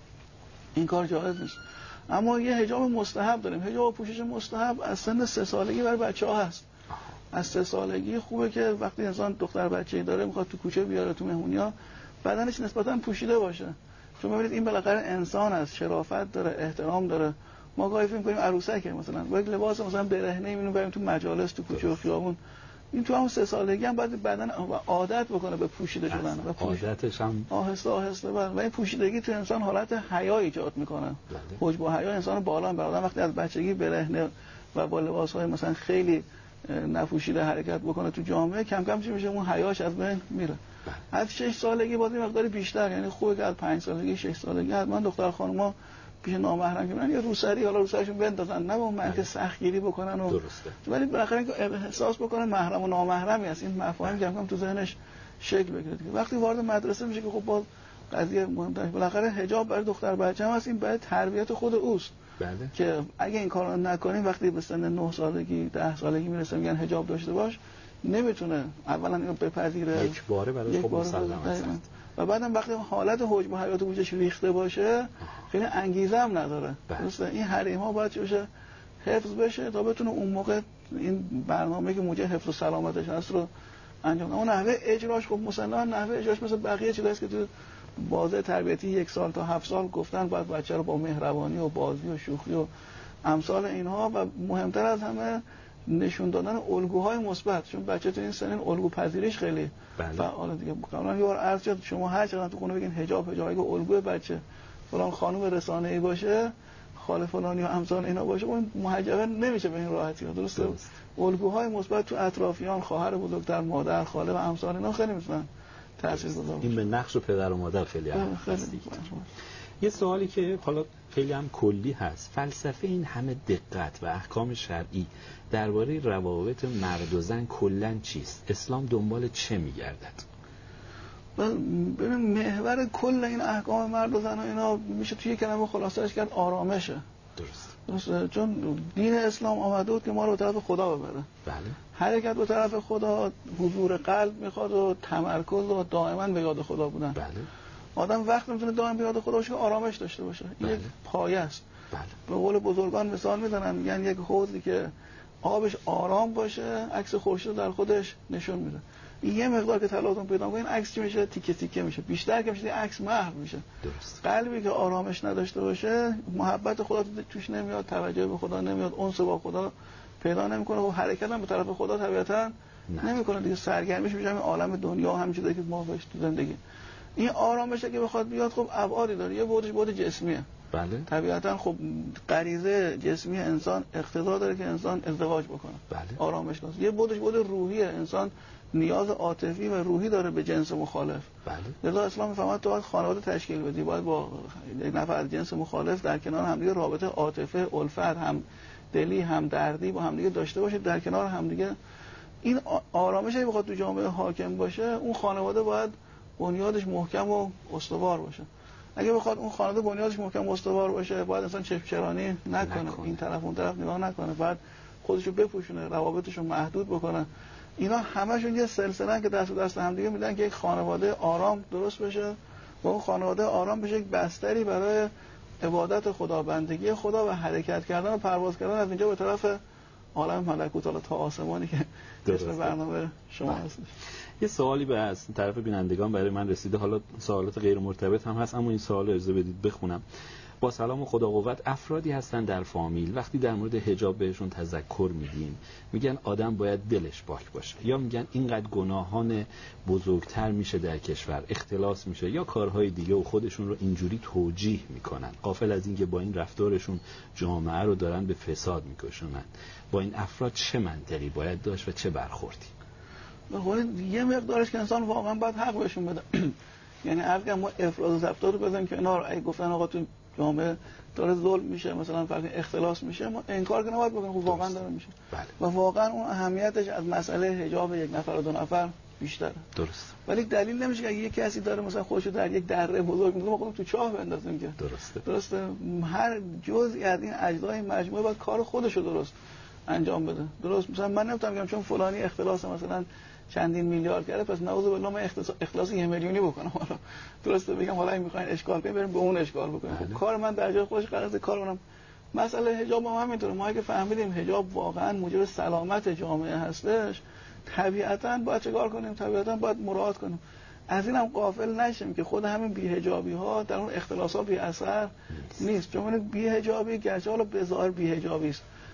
این کار جایز نیست. اما یه حجاب مستحب داریم. حجاب پوشش مستحب از سن 3 سالگی برای بچه‌ها هست. از 3 سالگی خوبه که وقتی انسان دختر بچه‌ای داره میخواد تو کوچه بیاره، تو مهمونی‌ها، بدنش نسبتاً پوشیده باشه. چون ببینید این بالاخره انسان است، شرافت داره، احترام داره. ما گاهی فکر می‌کنیم عروسکه، مثلا با یک لباس مثلا برهنه می‌بینیم بریم تو مجالس، تو کوچه و خیابون این تو همون 3 سالگی هم باید بدن عادت بکنه به پوشیده شدن و عادتش هم آهسته آهسته و این پوشیدگی تو انسان حالت حیا ایجاد میکنه. حجب و حیا انسان رو بالا میبره. وقتی از بچگی برهنه و با لباس‌های مثلا خیلی نپوشیده حرکت بکنه تو جامعه، کم کم چی میشه؟ اون حیاش از بین میره. از 6 سالگی باید مقداری بیشتر، یعنی خوبه که از 5 سالگی 6 سالگی حتما دختر خانوما پیش نامحرم که من یه روسری حالا روسریشون بندازن، نه اون من که سختگیری بکنن و درسته، ولی بالاخره اینکه احساس بکنه محرم و نامحرمی است. این مفاهیم کم کم تو ذهنش شکل بگیره دیگه. وقتی وارد مدرسه میشه که خب باز قضیه مهم‌تره. بالاخره حجاب برای دختر بچه هم هست، این برای تربیت خود اوست. بله. که اگه این کارو نکنیم وقتی به سن 9 سالگی 10 سالگی میرسه میگن حجاب داشته باش، نمیتونه اولا اینو بپذیره، یک باره براش خب مسلمه است، و بعدم وقتی حالت حجب و حیات وجودش ریخته باشه خیلی انگیزه هم نداره. درسته؟ این حریم ها باید چه حفظ بشه تا بتونه اون موقع این برنامه‌ای که موجه حفظ و سلامتش هست رو انجام بده. اون نحوه اجراش خب مسلماً نحوه اجراش مثل بقیه چیزاست که تو بازه تربیتی 1 سال تا 7 سال گفتن باید بچه رو با مهربانی و بازی و شوخی و امثال اینها، و مهمتر از همه نشون دادن الگوهای مثبت، چون بچه تو این سنین الگو پذیریش خیلی فعال دیگه. قبلا یه بار عرض شد شما هر چقدر تو خونه بگین حجاب اگه الگوی بچه فلان خانم رسانه‌ای باشه، خاله فلانی و امثال اینا باشه، اون محجبه نمیشه به این راحتی. درسته؟ الگوهای مثبت تو اطرافیان، خواهر بزرگتر، مادر، خاله و امثال اینا خیلی میتونن تاثیرگذار باشه. این به نقش پدر و مادر خیلی یه سوالی که حالا خیلی هم کلی هست، فلسفه این همه دقت و احکام شرعی درباره روابط مرد و زن کلاً چیست؟ اسلام دنبال چه میگردد؟ ببین محور کل این احکام مرد و زن و اینا میشه توی کلمه خلاصه‌اش کرد آرامشه. درسته؟ چون دین اسلام آمده بود که ما رو به طرف خدا ببره. بله. حرکت به طرف خدا حضور قلب میخواد و تمرکز و دائما به یاد خدا بودن. بله. آدم وقت میتونه دائما به یاد خدا باشه که آرامش داشته باشه. این یک پایه است. بله. به قول بزرگان مثال میزنن، میگن یک حوضی که آبش آرام باشه عکس خورشید در خودش نشون میده. این یه مقدار که تلاطم پیدا کنه این عکس چی میشه؟ تیکه تیکه میشه. بیشتر که میشه عکس محو میشه. درست. قلبی که آرامش نداشته باشه محبت خدا توش نمیاد، توجه به خدا نمیاد، انس با خدا پیدا نمیکنه و حرکت هم به طرف خدا طبیعتا نمیکنه دیگه. سرگرمیش میشه همین عالم دنیا و همین چیزایی که ما بهش تو زندگی. این آرامش که بخواد بیاد خب ابعادی داره. یه بودش بود جسمیه. بله. طبیعتا خب غریزه جسمی انسان اقتضا داره که انسان ازدواج بکنه. بله. آرامش لازم. یه بودش بود روحیه، انسان نیاز عاطفی و روحی داره به جنس مخالف. بله. لذا اسلام میفهمد تو باید خانواده تشکیل بدی، باید با یک نفر از جنس مخالف در کنار همدیگه رابطه عاطفه، الفت، هم دلی، هم دردی با همدیگه داشته باشید، در کنار همدیگه. این آرامش اگه بخواد تو جامعه حاکم باشه، اون خانواده باید بنیادش محکم و استوار باشه. اگه بخواد اون خانواده بنیادش محکم و استوار باشه، باید انسان چشم‌چرانی نکنه، این طرف اون طرف نگاه نکنه، بعد خودشو بپوشونه، روابطشو محدود بکنه. اینا همشون یه سلسله که دست به دست هم دیگه میدن که یک خانواده آرام درست بشه و اون خانواده آرام بشه یک بستری برای عبادت خدا، بندگی خدا و حرکت کردن و پرواز کردن از اینجا به طرف عالم ملکوت تا آسمانی که اسم برنامه شما هست. یه سوالی به از طرف بینندگان برای من رسیده، حالا سوالات غیر مرتبط هم هست اما این سوال رو اجازه بدید بخونم. با سلام و خدا قوت، افرادی هستن در فامیل وقتی در مورد حجاب بهشون تذکر میدیم میگن آدم باید دلش پاک باشه، یا میگن اینقدر گناهان بزرگتر میشه در کشور، اختلاس میشه، یا کارهای دیگه و خودشون رو اینجوری توجیه میکنن، غافل از اینکه با این رفتارشون جامعه رو دارن به فساد میکشونن. با این افراد چه منطقی باید داشت و چه برخوردی؟ یه مقدارش که انسان واقعا باید حق بهشون بده. یعنی عرض کنم ما افراز و ضبطات رو بزنیم که اینا رو اگه گفتن آقا تو جامعه داره ظلم میشه، مثلا فرض اختلاس میشه، ما انکار که نباید بکنیم، خب واقعا داره میشه. بله. و واقعا اون اهمیتش از مسئله حجاب یک نفر و دو نفر بیشتره. درست. ولی دلیل نمیشه که اگه یک کسی داره مثلا خودشو در یک دره بزرگ میکنه ما خودمون تو چاه بندازیم که. درسته. هر جزئی از این اجزای مجموعه باید کار خودشو درست انجام بده. درست. مثلا من نمیتونم بگم چون فلانی اختلاس مثلا چندین میلیارد کرده پس نعوذ بالله من اخلاص 1 میلیونی بکنم. حالا درسته بگم حالا این میخواین اشکال کنیم بریم به اون اشکال بکنیم. خب کار من در جای خودش قراره کار کنم. مسئله حجاب هم همینطوره. ما اگه فهمیدیم حجاب واقعا موجب سلامت جامعه هستش، طبیعتاً باید چیکار کنیم؟ طبیعتاً باید مراعات کنیم. از اینم غافل نشیم که خود همین بی‌حجابی ها در اون اختلاسات بی اثر نیست. چون بی حجابی گرچه حالا به ظاهر بی حجابی است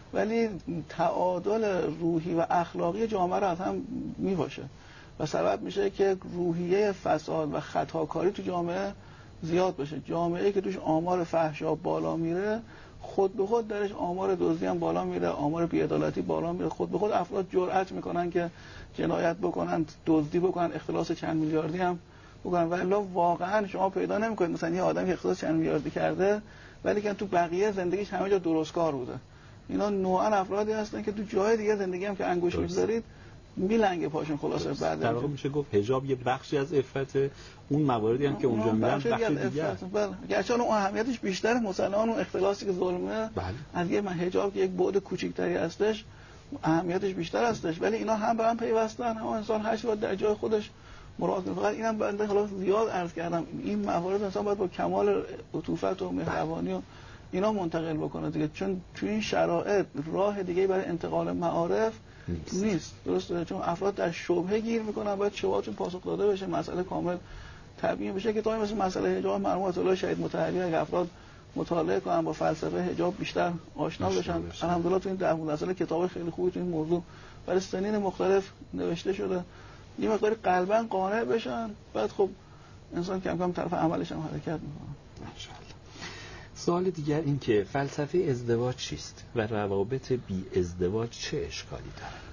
ولی تعادل روحی و اخلاقی جامعه رو از هم میپاشه و سبب میشه که روحیه فساد و خطاکاری تو جامعه زیاد بشه. جامعه‌ای که توش آمار فحشا بالا میره، خود به خود درش آمار دزدی هم بالا میره، آمار بی‌عدالتی بالا میره. خود به خود افراد جرأت میکنن که جنایت بکنن، دزدی بکنن، اختلاس چند میلیاردی هم بکنن. ولی واقعا شما پیدا نمیکنید مثلا یه آدمی که اختلاس چند میلیاردی کرده ولی که تو بقیه زندگیش همه جا درستکار بوده. اینا نوعا افرادی هستن که تو جای دیگه زندگی هم که انگوش می‌ذارید میلنگه پاشون. خلاصه بعد در واقع میشه گفت حجاب یه بخشی از عفت اون مواردی هم که اونجا میرن بخش دیگه. بله، گرچه اون اهمیتش بیشتره، مثلا اون اختلاسی که ظلمه از یه حجاب که یک بعد کوچیک‌تری هستش اهمیتش بیشتر هستش، ولی اینا هم به هم پیوستن. هم انسان هر چیزی در جای خودش مراد کنه. فقط اینم بنده حالا زیاد عرض کردم، این موارد انسان باید با کمال عطوفت و مهربانی و اینا منتقل بکنه دیگه، چون تو این شرایط راه دیگه برای انتقال معارف نیست. درسته؟ چون افراد در شبهه گیر میکنن، باید شبهاتون پاسخ داده بشه، مسئله کامل تبیین بشه. که تا مثل مسئله حجاب مرحوم آیت الله شهید مطهری اگه افراد مطالعه کنن، با فلسفه حجاب بیشتر آشنا بشن، الحمدلله تو این 10 سال کتاب خیلی خوبی تو این موضوع برای سنین مختلف نوشته شده، یه مقداری قلباً قانع بشن، بعد خب انسان کم کم طرف عملش هم حرکت میکنه. ماشاءالله. سوال دیگر این که فلسفه ازدواج چیست و روابط بی ازدواج چه اشکالی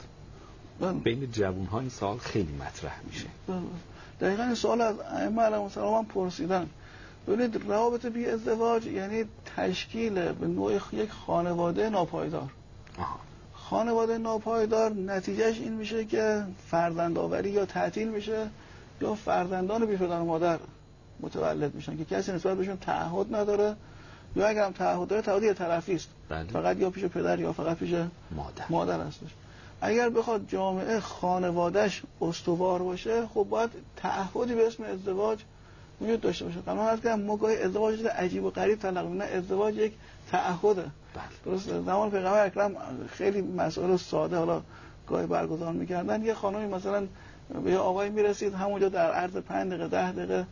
دارد؟ بین جوان‌ها این سوال خیلی مطرح میشه. دقیقاً این سوال از ائمه علیهم السلام هم پرسیدن. ببینید روابط بی ازدواج یعنی تشکیل به نوع یک خانواده ناپایدار. خانواده ناپایدار نتیجهش این میشه که فرزندآوری یا تعطیل میشه یا فرزندان بی پدر و مادر متولد میشن که کسی نسبت بهشون تعهد نداره، یا اگرم تعهد داره تعهد یه طرفی است، فقط یا پیش پدر یا فقط پیش مادر هستش. اگر بخواد جامعه خانوادهش استوار باشه، خب باید تعهدی به اسم ازدواج وجود داشته باشه. قبلا عرض کردم ما گاهی ازدواج چیز عجیب و غریب تلقی می‌کنیم، نه ازدواج یک تعهده. درسته؟ زمان پیغمبر اکرم خیلی مسائل ساده حالا گاهی برگزار می‌کردن. یه خانمی مثلا به یه آقایی میرسید، همونجا در عرض 5 دقیقه 10 دقیقه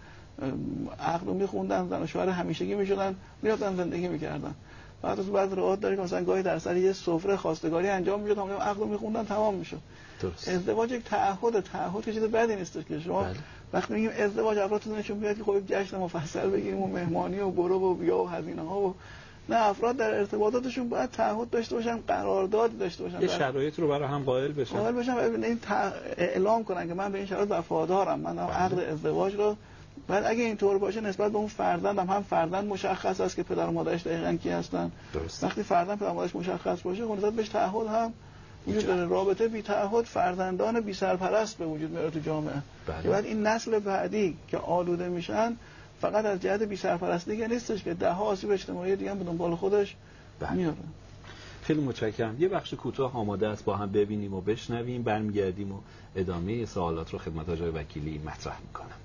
عقد رو می‌خوندن، زن و شوهر همیشگی می‌شدن، می‌رفتن زندگی می‌کردن. بعد از بعد روایت داره که مثلا گاهی در سر یه سفره خواستگاری انجام می‌شد، همون عقد رو می‌خوندن تمام می‌شد. ازدواج یک تعهد که چیز بدی نیست که شما وقتی میگیم ازدواج افراد نشون میاد که خب یک جشن مفصل بگیریم و مهمانی و برو و بیا و هزینه‌ها و نه، افراد در ارتباطاتشون باید تعهد داشته باشن، قرارداد داشته باشن، یه شرایط رو برای هم قائل بشن و این اعلام کنن که من به این شرایط وفادارم، من عقد ازدواج رو. بعد اگه اینطور باشه نسبت به اون فرزندم هم فرزند مشخص است که پدر و مادرش دقیقاً کی هستن. وقتی فرزند پدر و مادرش مشخص باشه، خب نسبت بهش تعهد هم وجود داره. رابطه بی تعهد فرزندان بی سرپرست به وجود میاره تو جامعه. که بعد این نسل بعدی که آلوده میشن فقط از جهت بی سرپرستی نیستش که 10 آسیب اجتماعی دیگه هم به دنبال خودش میاره. خیلی متشکرم. یه بخش کوتاه آماده است با هم ببینیم و بشنویم، برمیگردیم و ادامه سوالات رو خدمت آقای وکیلی مطرح میکنم.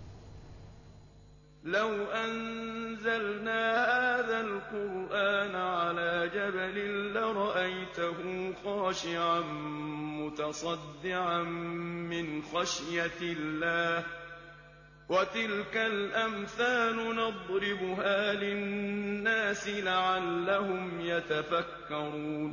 لو أنزلنا هذا القرآن على جبل لرأيته خاشعا متصدعا من خشية الله وتلك الأمثال نضربها للناس لعلهم يتفكرون.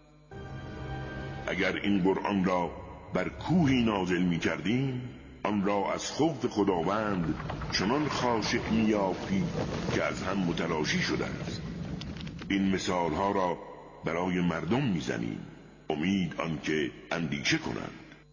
اگر این قرآن را بر کوهی نازل می کردیم، آن را از خوف خداوند چنان خاشع می‌یافتی که از هم متلاشی شده است. این مثالها را برای مردم میزنیم، امید آنکه اندیشه کنند.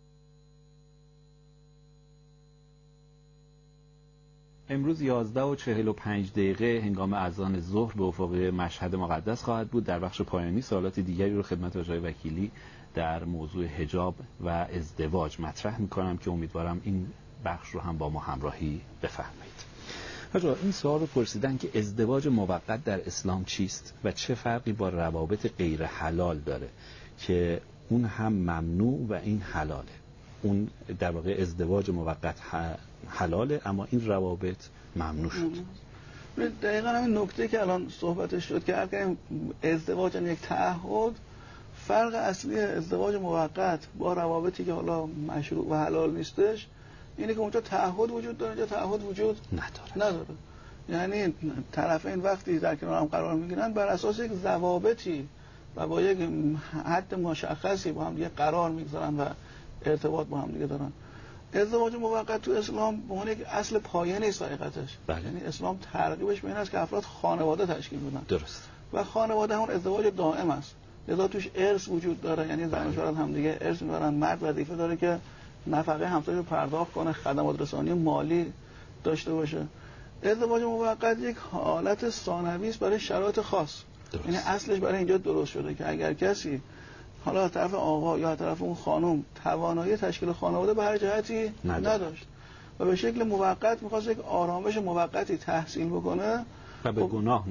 امروز 11:45 هنگام اذان ظهر به افق مشهد مقدس خواهد بود. در بخش پایانی سوالات دیگری رو خدمت آقای وکیلی در موضوع حجاب و ازدواج مطرح میکنم که امیدوارم این بخش رو هم با ما همراهی بفرمایید. حالا این سوال رو پرسیدن که ازدواج موقت در اسلام چیست و چه فرقی با روابط غیر حلال داره که اون هم ممنوع و این حلاله. اون در واقع ازدواج موقت حلاله اما این روابط ممنوع شد. دقیقا همین نکته که الان صحبتش شد که اگر ازدواج یعنی یک تعهد، فرق اصلی ازدواج موقت با روابطی که حالا مشروع و حلال نیستش اینه که اونجا تعهد وجود داره، اینجا تعهد وجود نداره. یعنی طرفین وقتی در کنار هم قرار میگیرن بر اساس یک ضوابطی و با یک حد مشخصی با هم دیگه قرار میگذارن و ارتباط با هم دیگه دارن. ازدواج موقت تو اسلام به عنوان یک اصل پایه نیست حقیقتش. یعنی اسلام ترغیبش به این است که افراد خانواده تشکیل بدن. درست. و خانواده همون ازدواج دائم است. لذا توش ارث وجود داره، یعنی زن و شوهر هم دیگه ارث می‌برن. مرد وظیفه داره که نفقه همسرش رو پرداخت کنه، خدمات رسانی مالی داشته باشه. ازدواج موقت یک حالت ثانوی است برای شرایط خاص. یعنی اصلش برای اینجا درست شده که اگر کسی حالا از طرف آقا یا از طرف اون خانم توانایی تشکیل خانواده به هر جهتی نداشت و به شکل موقت می‌خواست یک آرامش موقتی تحصیل بکنه و به گناه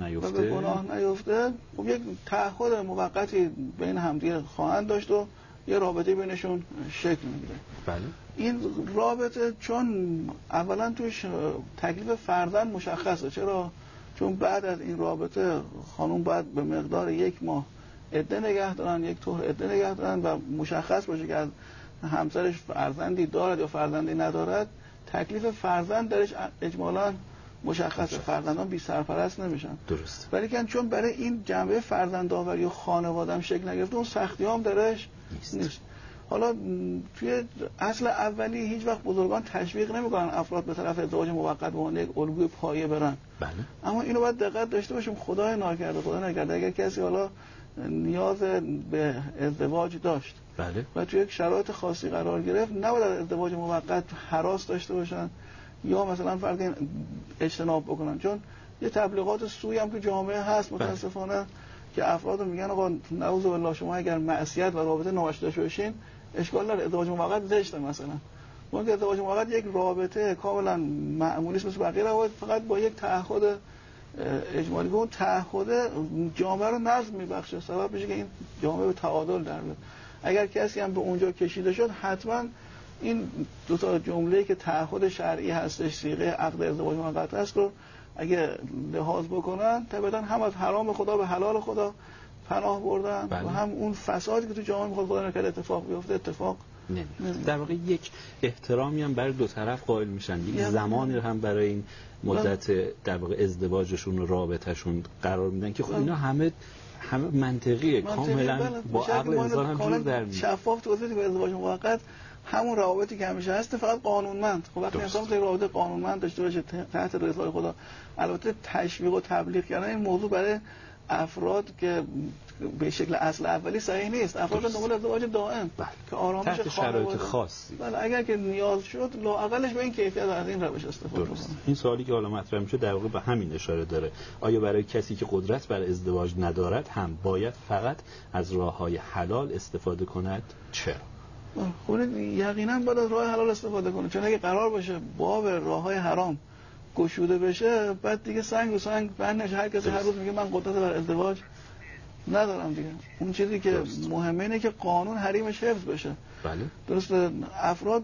نیفته، خب یک تعهد موقتی بین همدیگه خواهند داشت و یه رابطه بینشون شکل میگیره. بله. این رابطه چون اولا توش تکلیف فرزند مشخصه. چرا؟ چون بعد از این رابطه خانم باید به مقدار 1 ماه عده نگه دارن، 1 طهر عده نگه دارن و مشخص باشه که از همسرش فرزندی دارد یا فرزندی ندارد. تکلیف فرزند درش اجمالاً مشخصه. فرزندان بی سرپرست نمیشن. درست. ولی که چون برای این جنبه فرزندآوری و خانواده هم شکل نگرفته، اون سختی هم درش نیست. حالا توی اصل اولی هیچ وقت بزرگان تشویق نمیکنن افراد به طرف ازدواج موقت به عنوان یک الگوی پایه برن. بله. اما اینو باید دقت داشته باشیم. خدای نکرده اگر کسی حالا نیاز به ازدواج داشت، بله، و توی یک شرایط خاصی قرار گرفت، نباید ازدواج موقت هراس داشته باشن یا مثلا فرض اجتناب بکنن. چون یه تبلیغات سوی هم که جامعه هست متاسفانه که افراد میگن آقا نعوذ بالله شما اگر معصیت و رابطه ناشته داشته باشین اشکال نداره، ازدواج موقت زشته. مثلا ممکن ازدواج موقت یک رابطه کاملا معمولی است مثل بقیه روابط، فقط با یک تعهد اجمالی. اون تعهد جامعه رو نظم میبخشه، سبب میشه که این جامعه به تعادل در بیاد. اگر کسی هم به اونجا کشیده شد، حتما این دو تا جمله‌ای که تعهد شرعی هستش، صیغه عقد ازدواج موقت است رو اگه لحاظ بکنن، طبعا هم از حرام خدا به حلال خدا پناه بردن. بله. و هم اون فسادی که تو جامعه میخواد خدا نکنه اتفاق بیفته اتفاق نمیفته. در واقع یک احترامی هم برای دو طرف قائل میشن، یک زمانی هم برای این مدت در واقع ازدواجشون و رابطهشون قرار میدن که خب اینا همه منطقیه، کاملا با عقل انسان هم جور در میاد. شفاف توضیح به ازدواج موقت همون روابطی که همیشه هست، فقط قانونمند. خب وقتی انسان یک رابطه قانونمند داشته باشه تحت رضای خدا، البته تشویق و تبلیغ کردن این موضوع برای افراد که به شکل اصل اولی صحیح نیست. افراد دنبال ازدواج دائم که آرامش تحت شرایط خاصی، بله، اگر که نیاز شد لااقلش به این کیفیت از این روش استفاده کنه. این سوالی که حالا مطرح میشه در واقع به همین اشاره داره. آیا برای کسی که قدرت بر ازدواج ندارد هم باید فقط از راه‌های حلال استفاده کند؟ چرا؟ خب یقینا باید از راه حلال استفاده کنه، چون اگه قرار باشه باب راه‌های حرام گشوده بشه، بعد دیگه سنگ و سنگ بند نشه. هر کسی هر روز میگه من قدرت بر ازدواج ندارم دیگه. اون چیزی که مهمه اینه که قانون حریمش حفظ بشه. بله. درسته. افراد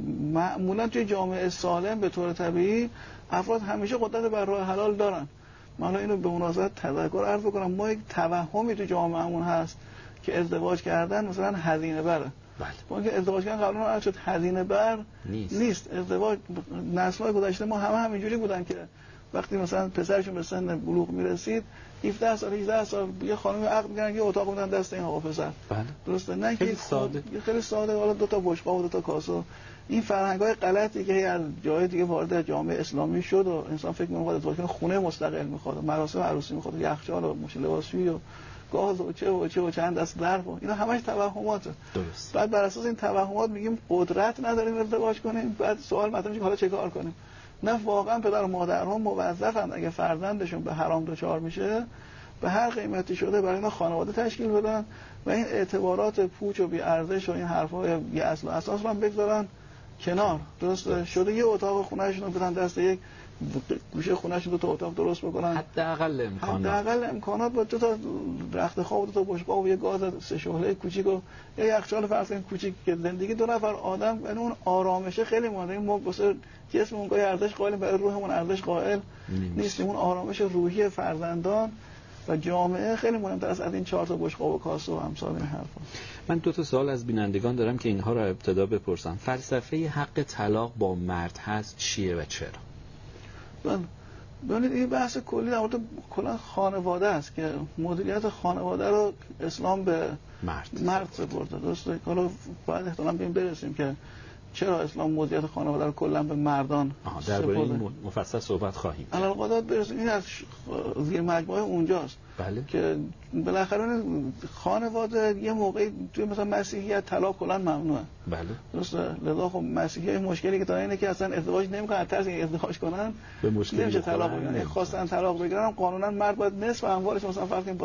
معمولا توی جامعه سالم به طور طبیعی افراد همیشه قدرت بر راه حلال دارن. من حالا اینو به مناسبت تذکر عرض بکنم، ما یک توهمی تو جامعهمون هست که ازدواج کردن مثلا هزینه بره. بله. ما که ازدواج کردن قبلا عرض شد هزینه بر نیست. ازدواج نسل‌های گذشته ما همینجوری بودن که وقتی مثلا پسرشون به سن بلوغ میرسید 17 سال 18 سال یه خانم عقد می‌کردن یه اتاق میدن دست این آقا پسر. بله. درسته. نه که خیلی ساده حالا 2 تا بشقاب و 2 تا کاسه. این فرهنگ‌های غلطی که از جای دیگه وارد جامعه اسلامی شد و انسان فکر می‌کنه ازدواج کنه خونه مستقل می‌خواد، مراسم عروسی می‌خواد، یخچال و مش لباسشویی و گاز و چند دست ظرف و اینا همش توهماته. درست. بعد بر اساس این توهمات میگیم قدرت نداریم ازدواج کنیم. بعد سوال مطرح میشه حالا چه کار کنیم؟ نه، واقعا پدر و مادرها موظفند اگه فرزندشون به حرام دچار میشه به هر قیمتی شده برای اینا خانواده تشکیل بدن و این اعتبارات پوچ و بی ارزش و این حرفای بی اصل و اساس رو بگذارن کنار. درسته. شده یه اتاق خونه‌شون رو بدن دست یک گوشه خونه‌شون 2 تا اتاق درست بکنن. حداقل امکانات با 2 تا رخت خواب و 2 تا بشقاب و یه گاز 3 شعله کوچیک و یه یخچال فرض کوچیک که زندگی 2 نفر آدم، یعنی اون آرامشه خیلی مهمه. ما واسه جسممون گاهی ارزش قائل، برای روحمون ارزش قائل نیستیم. اون آرامش روحی فرزندان و جامعه خیلی مهمتر است از این 4 تا بشقاب و کاسه و امثال این حرفا. من 2 تا سوال از بینندگان دارم که اینها رو ابتدا بپرسم. فلسفه حق طلاق با مرد هست چیه و چرا؟ ببینید این بحث کلی در مورد کلا خانواده است که مدیریت خانواده رو اسلام به مرد سپرده. درسته؟ حالا باید احتمالاً به این برسیم که چرا اسلام مدیریت خانواده رو کلا به مردان درباره این مفصل صحبت خواهیم کرد. الان برسیم این از زیر مجموعه اونجاست. بله. که بالاخره خانواده یه موقعی توی مثلا مسیحیت طلاق کلا ممنوعه. بله. درسته؟ لذا خب مسیحی‌ها مشکلی که دارن اینه که اصلا ازدواج نمی‌کنن، از ترس اینکه ازدواج کنن به مشکل نمیشه طلاق بگیرن. خواستن طلاق بگیرن هم قانونا مرد باید نصف اموالش مثلا فرض کنیم با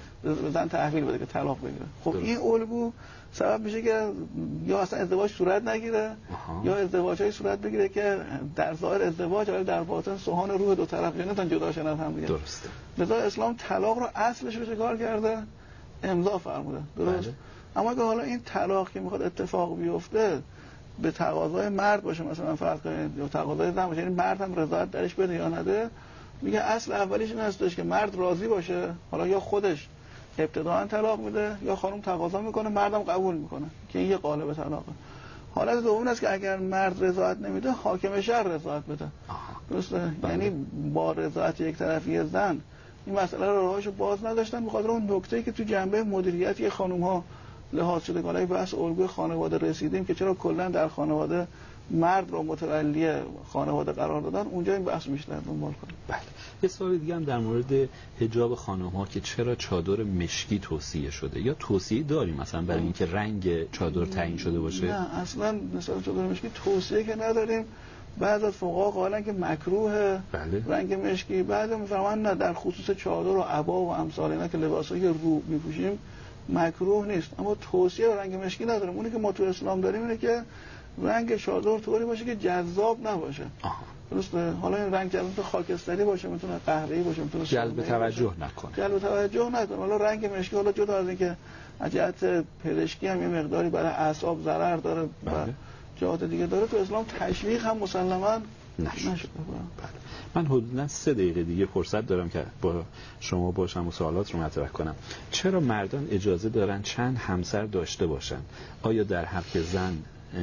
زن تحویل بده که طلاق بگیره. خب این الگو سبب میشه که یا اصلا ازدواج صورت نگیره یا ازدواجای صورت بگیره که در ظاهر ازدواج ولی در باطن سوهان روح دو طرف نمیتونن جدا شن از هم دیگه. درسته. لذا اسلام طلاق رو اصلش رو چیکار کرده؟ امضا فرموده. درست؟ اما که حالا این طلاق که میخواد اتفاق بیفته به تقاضای مرد باشه، مثلا فرض کنید یا تقاضای زن باشه، یعنی مرد هم رضایت درش بده یا نده، میگه اصل اولیش این هستش که مرد راضی باشه، حالا یا خودش ابتداءً طلاق میده یا خانم تقاضا میکنه مردم قبول میکنه که این یه قالب طلاقه. حالت دوم است که اگر مرد رضایت نمیده حاکم شهر رضایت بده. درسته؟ یعنی با رضایت یک طرفی زن این مسئله رو راهشو باز نداشتن به خاطر اون نکته‌ای که تو جنبه مدیریتی خانم‌ها لحاظ شده. حالا بحث الگوی خانواده رسیدیم که چرا کلا در خانواده مرد رو متولی خانواده قرار دادن، اونجا این بحث بیشتر دنبال کنیم. بله. یه سوال دیگه هم در مورد حجاب خانم‌ها که چرا چادر مشکی توصیه شده یا توصیه داریم مثلا برای اینکه رنگ چادر تعیین شده باشه؟ نه اصلا مثلا چادر مشکی توصیه که نداریم. بعض از فقها قائلن که مکروه رنگ مشکی، بعضی میفرمایند نه در خصوص چادر و عبا و امثال اینا که لباسایی که رو میپوشیم مکروه نیست، اما توصیه رنگ مشکی نداریم. اونی که ما تو اسلام داریم اینه که رنگ چادر طوری باشه که جذاب نباشه. درسته؟ حالا این رنگ جذاب خاکستری باشه، میتونه قهوه‌ای باشه، میتونه جلب توجه نکنه. جلب توجه نکنه. حالا رنگ مشکی حالا جدا از اینکه از جهت پزشکی هم یه مقداری برای اعصاب ضرر داره و جهات دیگه داره، تو اسلام تشویق هم مسلماً نشده. من حدوداً 3 دقیقه دیگه فرصت دارم که با شما باشم و سوالات رو مطرح کنم. چرا مردان اجازه دارن چند همسر داشته باشن؟ آیا در حق زن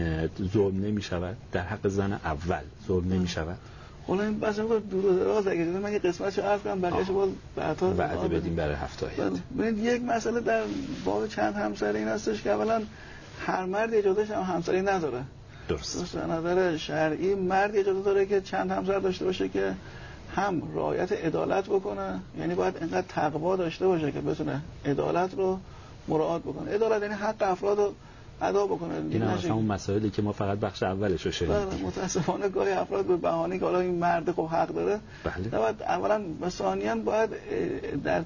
ظلم نمی شود؟ در حق زن اول ظلم نمی شود؟ حالا این بحث دور و دراز اگه من یه قسمتشو عرض کنم بقیه‌شو باز بعد بدیم برای هفته آینده. ببینید یک مسئله در باب چند همسری این هستش که اولا هر مرد اجازهش هم همسری نداره. درست. از نظر شرعی مرد اجازه داره که چند همسر داشته باشه که هم رعایت عدالت بکنه، یعنی باید اینقدر تقوا داشته باشه که بتونه عدالت رو مراعات بکنه. عدالت یعنی حق افراد رو ادا بکنه. این همون مسائلی که ما فقط بخش اولش رو شنیدیم. متاسفانه گاهی افراد به بهانه که حالا این مرد خب حق داره، باید اولا و ثانیاً باید در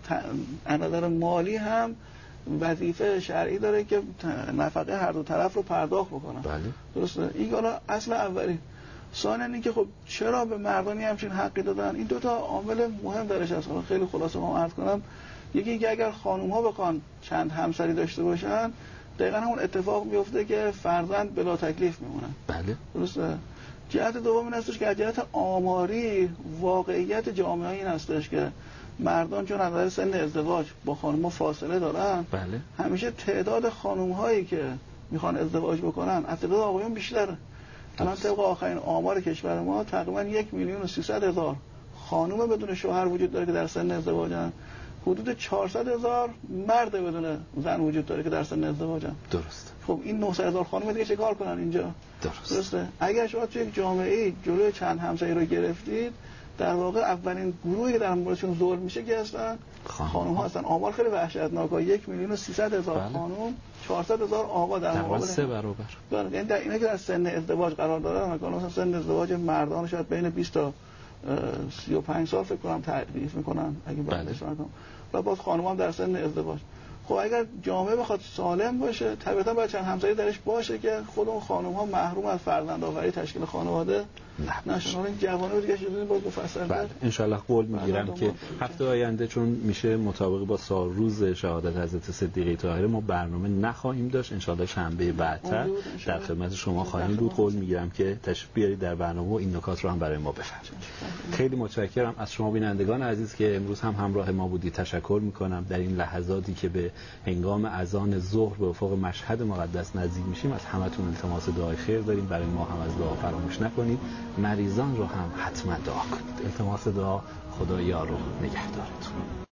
نظر مالی هم وظیفه شرعی داره که نفقه هر دو طرف رو پرداخت بکنن. درسته؟ این حالا اصل اولی. ثانیاً اینکه خب چرا به مردانی همچین حقی دادن؟ این دو تا عامل مهم درش هست. خیلی خلاصه ما عرض کنم. یکی اینکه اگر خانم‌ها بخوان چند همسری داشته باشن دقیقاً همون اتفاق میفته که فرزند بلا تکلیف میمونن. بله. درسته؟ جهت دوم این هستش که از جهت آماری واقعیت جامعه این هستش که مردان چون از نظر سن ازدواج با خانم‌ها فاصله دارن، همیشه تعداد خانم‌هایی که میخوان ازدواج بکنن از تعداد آقایون بیشتره. الان طبق آخرین آمار کشور ما تقریباً 1,300,000 خانم بدون شوهر وجود داره که در سن ازدواجن. حدود 400,000 مرد بدون زن وجود داره که در سن ازدواجن. درست. خب این 900,000 خانم دیگه چه کار کنن اینجا؟ درسته. اگر شما توی یک جامعه جلوی چند همسایه رو گرفتید، در واقع اولین گروهی که در موردشون ظلم میشه که هستن خانم‌ها هستن. آمار خیلی وحشتناکه. 1,300,000 خانم، 400,000 آقا در مقابل 3 برابر. یعنی در اینا که در سن ازدواج قرار دارن، مثلا سن ازدواج مردان شاید بین 20 تا 35 سال فکر کنم تعریف میکنن اگه بحثش کنم، و باز خانم‌ها در سن ازدواج. خب اگر جامعه بخواد سالم باشه طبیعتا باید چند همسایه درش باشه که خود اون خانم‌ها محروم از فرزندآوری تشکیل خانواده نشن. این جوانه دیگه شده باز مفصل. بله ان شاء الله قول میگیرم که هفته آینده چون میشه مطابق با روز شهادت حضرت صدیقه طاهره ما برنامه نخواهیم داشت. ان شاء الله شنبه بعدتر در خدمت شما خواهیم بود. قول میگیرم که تشریف بیارید در برنامه و این نکات رو هم برای ما بفرمایید. خیلی متشکرم از شما بینندگان عزیز که امروز هم همراه ما بودید. تشکر میکنم در این لحظاتی که به هنگام اذان ظهر به افق مشهد مقدس نزدیک میشیم از همتون التماس دعای خیر داریم، برای ما هم از دعا فراموش نکنید، مریضان رو هم حتما دعا کنید. التماس دعا، خدا یار و نگهدارتون.